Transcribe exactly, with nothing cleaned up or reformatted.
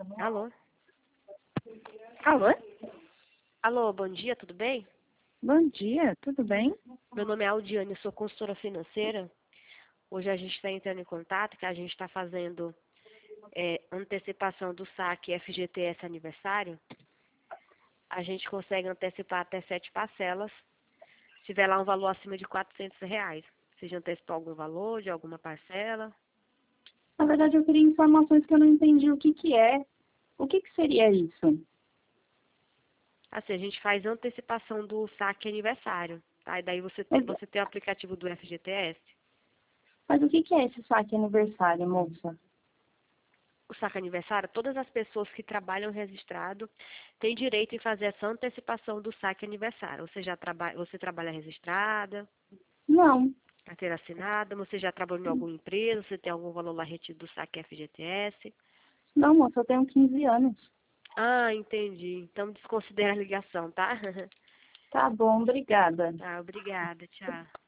Alô? Alô? Alô, bom dia, tudo bem? Bom dia, tudo bem? Meu nome é Aldiane, eu sou consultora financeira. Hoje a gente está entrando em contato, que a gente está fazendo é, antecipação do saque F G T S aniversário. A gente consegue antecipar até sete parcelas, se tiver lá um valor acima de quatrocentos reais. Você já antecipou algum valor de alguma parcela? Na verdade, eu queria informações que eu não entendi o que que é. O que que seria isso? Assim, a gente faz antecipação do saque aniversário, tá? E daí você tem, Mas, você tem o aplicativo do F G T S. mas o que que é esse saque aniversário, moça? O saque aniversário, todas as pessoas que trabalham registrado têm direito em fazer essa antecipação do saque aniversário. Você já trabalha, você trabalha registrada, Não, carteira assinada, você já trabalhou em alguma empresa, você tem algum valor lá retido do saque F G T S? não, moça, eu tenho quinze anos. Ah, entendi. Então desconsidera a ligação, tá? Tá bom, obrigada. Tá, obrigada, tchau.